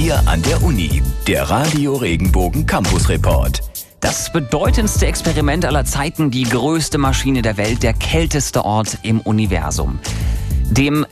Wir an der Uni, der Radio Regenbogen Campus Report. Das bedeutendste Experiment aller Zeiten, die größte Maschine der Welt, der kälteste Ort im Universum. Dem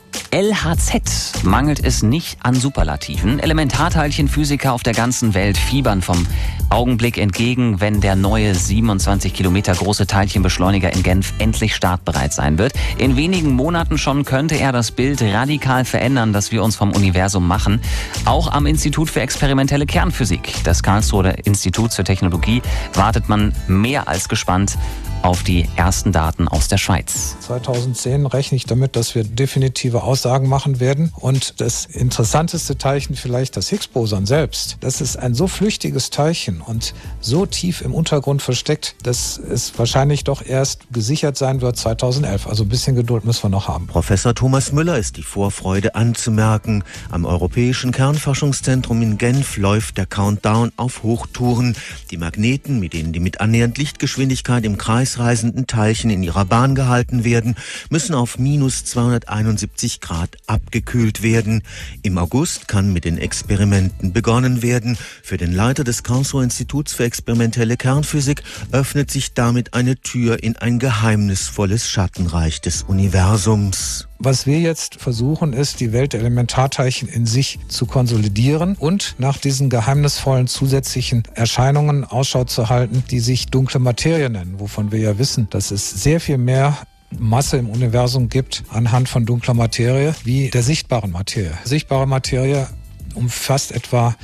LHZ mangelt es nicht an Superlativen. Elementarteilchenphysiker auf der ganzen Welt fiebern vom Augenblick entgegen, wenn der neue 27 Kilometer große Teilchenbeschleuniger in Genf endlich startbereit sein wird. In wenigen Monaten schon könnte er das Bild radikal verändern, das wir uns vom Universum machen. Auch am Institut für experimentelle Kernphysik, das Karlsruher Institut für Technologie, wartet man mehr als gespannt auf die ersten Daten aus der Schweiz. 2010 rechne ich damit, dass wir definitive Aussagen machen werden. Und das interessanteste Teilchen vielleicht das Higgs-Boson selbst. Das ist ein so flüchtiges Teilchen und so tief im Untergrund versteckt, dass es wahrscheinlich doch erst gesichert sein wird 2011. Also ein bisschen Geduld müssen wir noch haben. Professor Thomas Müller ist die Vorfreude anzumerken. Am Europäischen Kernforschungszentrum in Genf läuft der Countdown auf Hochtouren. Die Magneten, mit denen die mit annähernd Lichtgeschwindigkeit im Kreis reisenden Teilchen in ihrer Bahn gehalten werden, müssen auf minus 271 Grad abgekühlt werden. Im August kann mit den Experimenten begonnen werden. Für den Leiter des Karlsruher Instituts für experimentelle Kernphysik öffnet sich damit eine Tür in ein geheimnisvolles Schattenreich des Universums. Was wir jetzt versuchen, ist, die Welt der Elementarteilchen in sich zu konsolidieren und nach diesen geheimnisvollen zusätzlichen Erscheinungen Ausschau zu halten, die sich dunkle Materie nennen, wovon wir ja wissen, dass es sehr viel mehr Masse im Universum gibt anhand von dunkler Materie wie der sichtbaren Materie. Sichtbare Materie umfasst etwa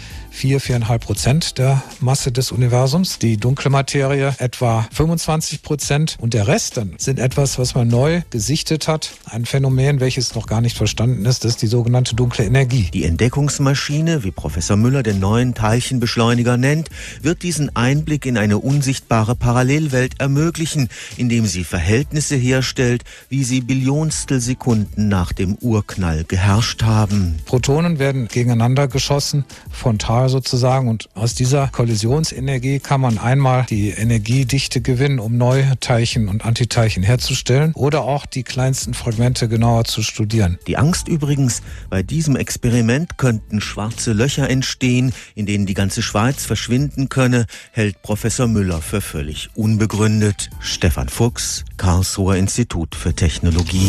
4,5% der Masse des Universums, die dunkle Materie etwa 25% und der Rest dann sind etwas, was man neu gesichtet hat, ein Phänomen, welches noch gar nicht verstanden ist, das ist die sogenannte dunkle Energie. Die Entdeckungsmaschine, wie Professor Müller den neuen Teilchenbeschleuniger nennt, wird diesen Einblick in eine unsichtbare Parallelwelt ermöglichen, indem sie Verhältnisse herstellt, wie sie Billionstel Sekunden nach dem Urknall geherrscht haben. Protonen werden gegeneinander geschossen, frontal sozusagen, und aus dieser Kollisionsenergie kann man einmal die Energiedichte gewinnen, um neue Teilchen und Antiteilchen herzustellen oder auch die kleinsten Fragmente genauer zu studieren. Die Angst übrigens, bei diesem Experiment könnten schwarze Löcher entstehen, in denen die ganze Schweiz verschwinden könne, hält Professor Müller für völlig unbegründet. Stefan Fuchs, Karlsruher Institut für Technologie.